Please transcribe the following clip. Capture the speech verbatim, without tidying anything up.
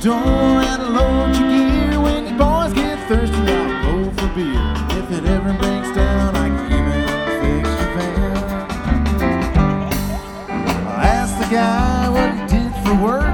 door and load your gear. When you boys get thirsty, I'll go for beer. If it ever breaks down,